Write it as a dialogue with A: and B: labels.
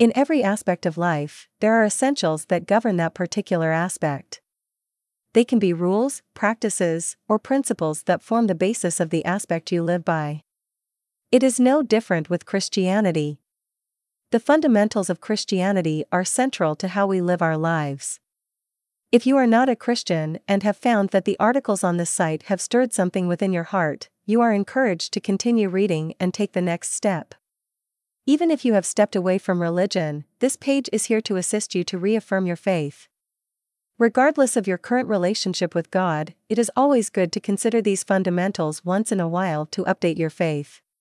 A: In every aspect of life, there are essentials that govern that particular aspect. They can be rules, practices, or principles that form the basis of the aspect you live by. It is no different with Christianity. The fundamentals of Christianity are central to how we live our lives. If you are not a Christian and have found that the articles on this site have stirred something within your heart, you are encouraged to continue reading and take the next step. Even if you have stepped away from religion, this page is here to assist you to reaffirm your faith. Regardless of your current relationship with God, it is always good to consider these fundamentals once in a while to update your faith.